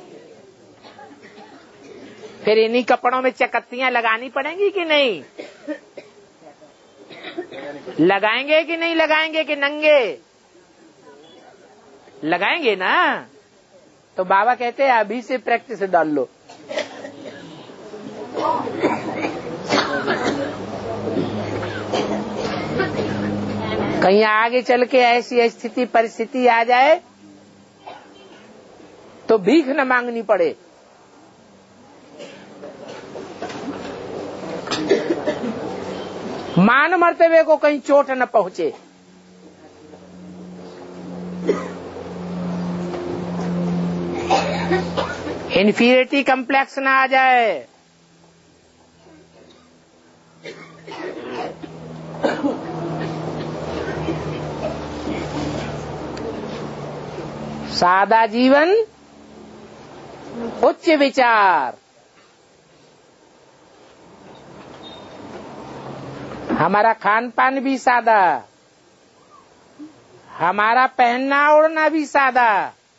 फिर इन्हीं कपड़ों में चकत्तियां लगानी पड़ेंगी कि नहीं? लगाएंगे कि नहीं लगाएंगे कि नंगे? लगाएंगे ना। तो बाबा कहते हैं अभी से प्रैक्टिस डाल लो। कहीं आगे चल के ऐसी स्थिति परिस्थिति आ जाए तो भीख न मांगनी पड़े। मान मर्तबे को कहीं चोट न पहुंचे। इन्फीरियरिटी कम्प्लेक्स ना आ जाए। सादा जीवन, उच्च विचार। हमारा खान पान भी सादा, हमारा पहनना ओढ़ना भी सादा,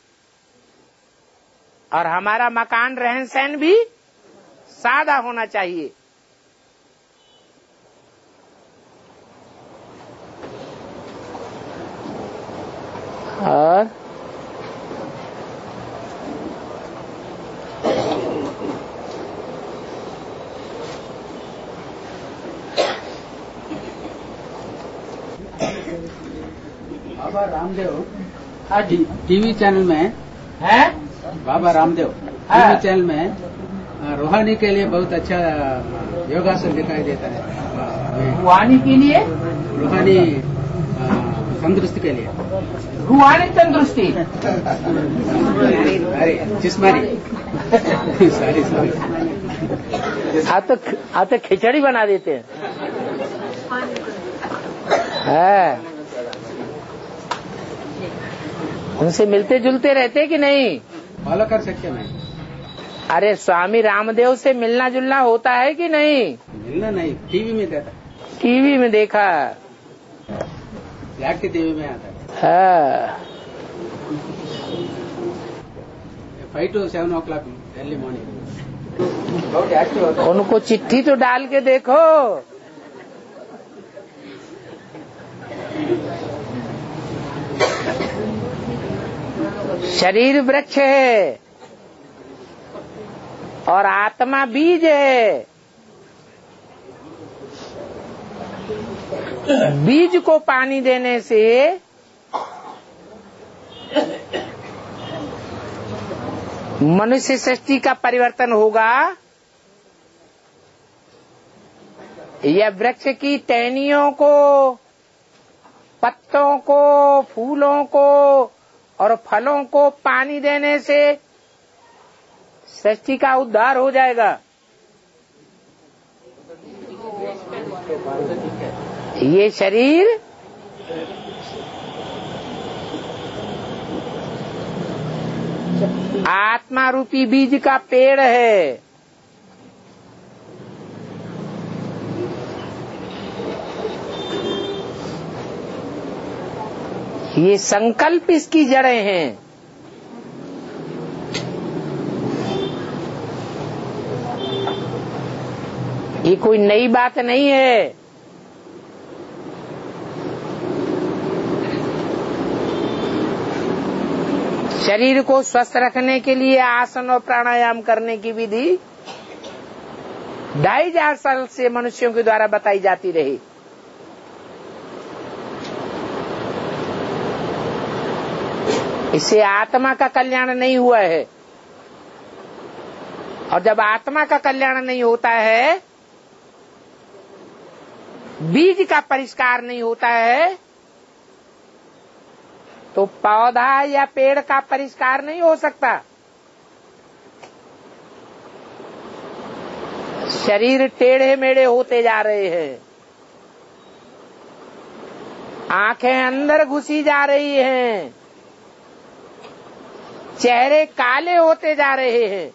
और हमारा मकान रहन सहन भी सादा होना चाहिए। और बाबा रामदेव हाँ जी टीवी चैनल में है बाबा रामदेव टीवी चैनल में रूहानी के लिए बहुत अच्छा योगासन दिखाई देता है। रूहानी के लिए, रूहानी तंदुरुस्ती के लिए, रूहानी तंदुरुस्ती अरे जिस्मानी सॉरी सॉरी आप तो आप तो खिचड़ी बना देते हैं। है उनसे मिलते जुलते रहते कि नहीं? फॉलो कर सकते मैं। अरे स्वामी रामदेव से मिलना जुलना होता है कि नहीं? मिलना नहीं, टीवी में देखा। टीवी में देखा, ब्लैक की टीवी में आता है। Five to seven o'clock early morning. उनको चिट्ठी तो डाल के देखो। शरीर वृक्ष है और आत्मा बीज है। बीज को पानी देने से मनुष्य सृष्टि का परिवर्तन होगा या वृक्ष की टहनियों को, पत्तों को, फूलों को और फलों को पानी देने से सृष्टि का उद्धार हो जाएगा? ये शरीर आत्मा रूपी बीज का पेड़ है। ये संकल्प इसकी जड़ें हैं। ये कोई नई बात नहीं है। शरीर को स्वस्थ रखने के लिए आसन और प्राणायाम करने की विधि ढाई हजार साल से मनुष्यों के द्वारा बताई जाती रही। इससे आत्मा का कल्याण नहीं हुआ है, और जब आत्मा का कल्याण नहीं होता है, बीज का परिष्कार नहीं होता है, तो पौधा या पेड़ का परिष्कार नहीं हो सकता। शरीर टेढ़े मेढ़े होते जा रहे हैं, आंखें अंदर घुसी जा रही हैं, चेहरे काले होते जा रहे हैं,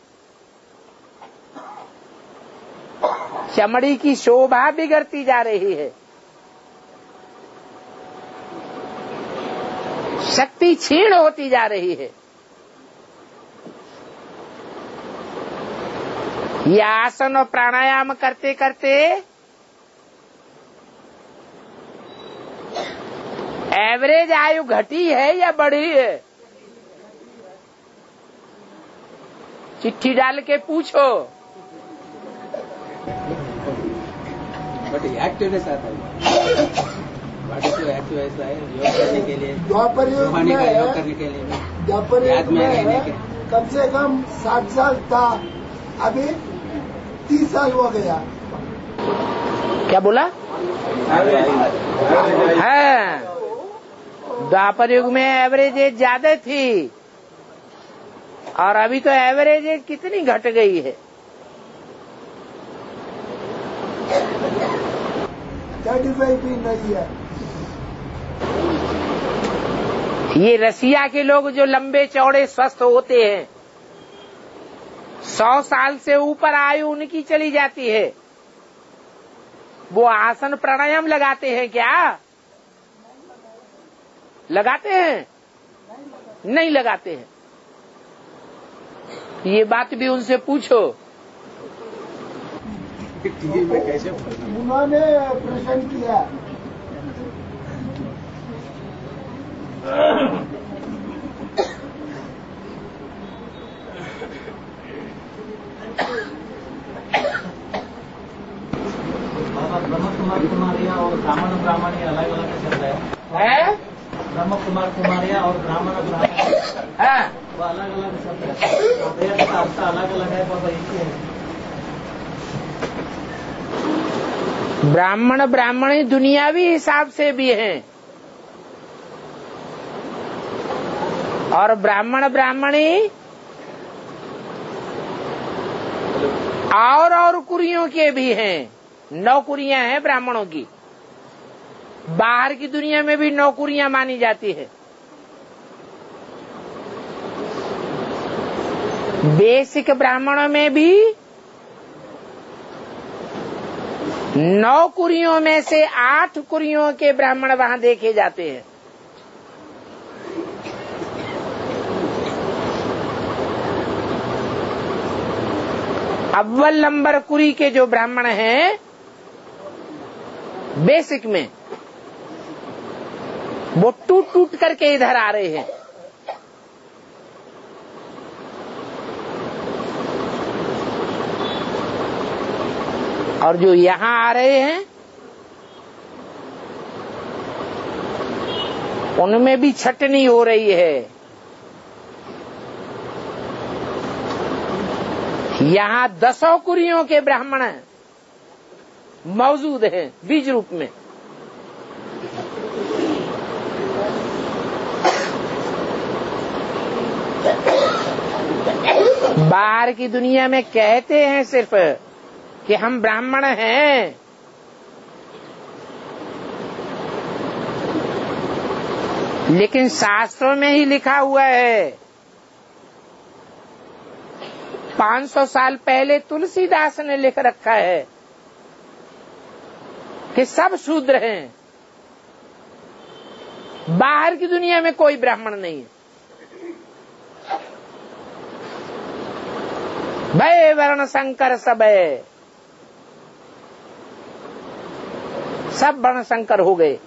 चमड़ी की शोभा बिगड़ती जा रही है, शक्ति क्षीण होती जा रही है। ये आसन और प्राणायाम करते करते एवरेज आयु घटी है या बढ़ी है? चिट्ठी डाल के पूछो। बट एक्टिवनेस आता है, एक्टिव ऐसा है योग करने के लिए, रूहानी का योग करने के लिए, द्वापर याद में रहने के कम से कम साठ साल था, अभी तीस साल हो गया। क्या बोला? है द्वापर युग में एवरेज एज ज्यादा थी और अभी तो एवरेज एज कितनी घट गई है? थर्टी फाइव भी नहीं है। ये रसिया के लोग जो लंबे चौड़े स्वस्थ होते हैं, सौ साल से ऊपर आयु उनकी चली जाती है, वो आसन प्राणायाम लगाते हैं क्या? लगाते हैं? नहीं लगाते हैं। ये बात भी उनसे पूछो। टीवी में कैसे उन्होंने प्रश्न किया, ब्रह्म कुमार कुमारियाँ और ब्राह्मण ब्राह्मणी अलग अलग चल रहे है? ब्रह्म कुमार कुमारियाँ और ब्राह्मण ब्राह्मण हाँ। वो अलग अलग शब्द है, वेद का अर्थ अलग अलग है, बाबा एक ही है। ब्राह्मण ब्राह्मणी दुनियावी हिसाब से भी हैं और ब्राह्मण ब्राह्मणी और और कुरियों के भी हैं। नौ कुरियां हैं ब्राह्मणों की, बाहर की दुनिया में भी नौ कुरियां मानी जाती है। बेसिक ब्राह्मणों में भी नौ कुरियों में से आठ कुरियों के ब्राह्मण वहां देखे जाते हैं। अव्वल नंबर कुरी के जो ब्राह्मण हैं बेसिक में, वो टूट टूट करके इधर आ रहे हैं। और जो यहां आ रहे हैं उनमें भी छटनी हो रही है। यहां दसों कुरियों के ब्राह्मण मौजूद हैं बीज रूप में। बाहर की दुनिया में कहते हैं सिर्फ कि हम ब्राह्मण हैं, लेकिन शास्त्रों में ही लिखा हुआ है, पाँच सौ साल पहले तुलसीदास ने लिख रखा है कि सब शूद्र हैं। बाहर की दुनिया में कोई ब्राह्मण नहीं है। भय वर्ण संकर सब है, सब वर्ण संकर हो गए।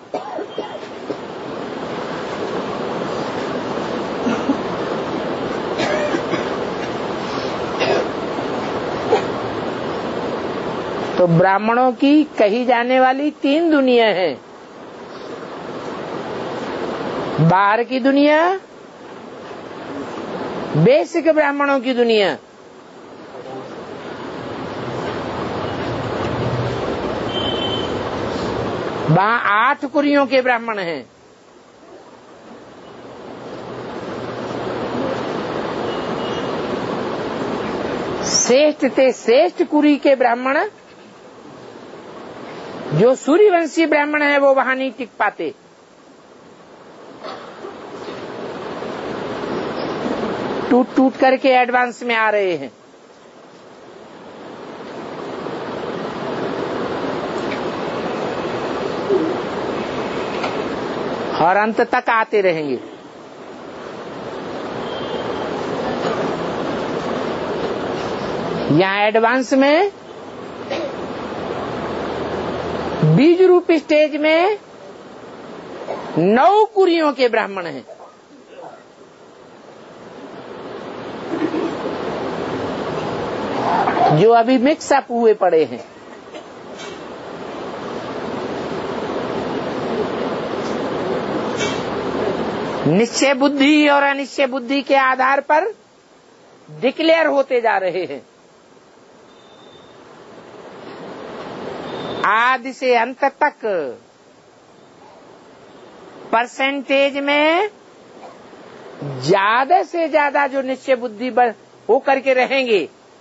तो ब्राह्मणों की कही जाने वाली तीन दुनिया हैं। बाहर की दुनिया, बेसिक ब्राह्मणों की दुनिया, वहां आठ कुरियों के ब्राह्मण हैं। श्रेष्ठ ते श्रेष्ठ कुरी के ब्राह्मण, जो सूर्यवंशी ब्राह्मण है, वो वहां नहीं टिक पाते। टूट टूट करके एडवांस में आ रहे हैं। और अंत तक आते रहेंगे। यहाँ एडवांस में बीज रूप स्टेज में नौ कुरियों के ब्राह्मण हैं। जो अभी मिक्स अप हुए पड़े हैं। निश्चय बुद्धि और अनिश्चय बुद्धि के आधार पर डिक्लेयर होते जा रहे हैं। आदि से अंत तक परसेंटेज में ज्यादा से ज्यादा जो निश्चय बुद्धि हो करके रहेंगे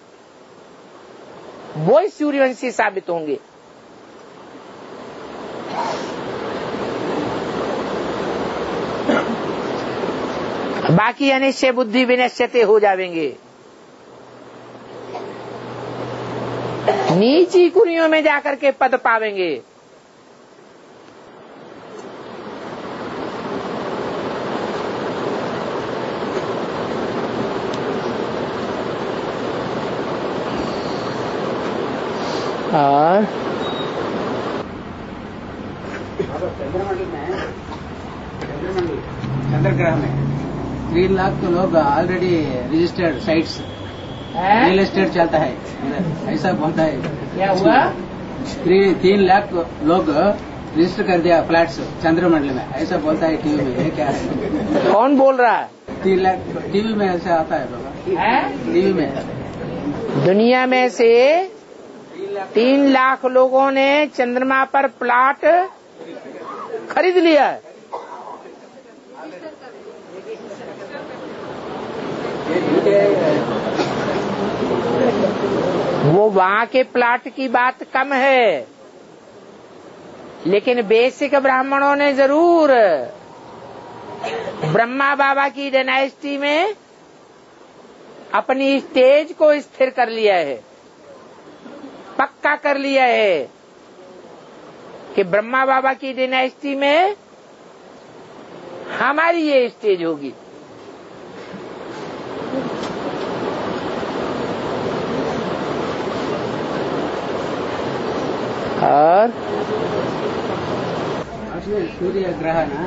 वो ही सूर्यवंशी साबित होंगे। बाकी अनिश्चय बुद्धि विनश्यते हो जाएंगे। नीची कुरियों में जाकर के पद पावेंगे। और चंद्रमंडल में चंद्रमंडल चंद्रग्रह में तीन लाख तो लोग already registered sites real estate चलता है, ऐसा बोलता है। क्या हुआ? तीन लाख लोग रजिस्टर कर दिया फ्लैट्स चंद्रमंडल में, ऐसा बोलता है टीवी में। ये क्या है? कौन बोल रहा है? तीन लाख टीवी में ऐसा आता है बाबा, टीवी में। दुनिया में से तीन लाख लोगों ने चंद्रमा पर प्लाट खरीद लिया है। वो वहाँ के प्लाट की बात कम है, लेकिन बेसिक ब्राह्मणों ने जरूर ब्रह्मा बाबा की डायनेस्टी में अपनी स्टेज को स्थिर कर लिया है, पक्का कर लिया है कि ब्रह्मा बाबा की डायनेस्टी में हमारी ये स्टेज होगी। और सूर्य ग्रह ना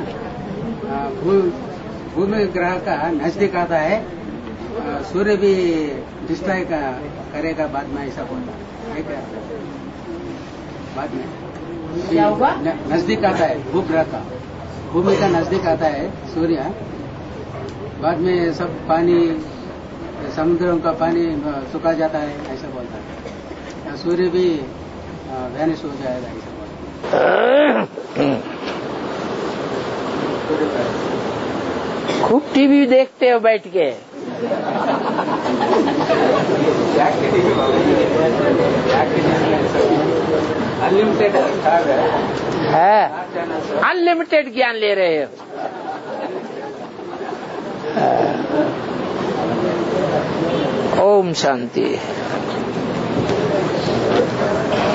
भूमि ग्रह का नजदीक आता है, सूर्य भी डिस्ट्रॉय करेगा बाद में, ऐसा बोलता है क्या? बाद में क्या होगा? नजदीक आता है भूग्रह का, भूमि का नजदीक आता है सूर्य, बाद में सब पानी समुद्रों का पानी सुखा जाता है, ऐसा बोलता है। सूर्य भी वैनिश हो जाएगा, ऐसा बोलता है। खूब टीवी देखते हो बैठ के। अनलिमिटेड है, अनलिमिटेड ज्ञान ले रहे हो। ओम शांति।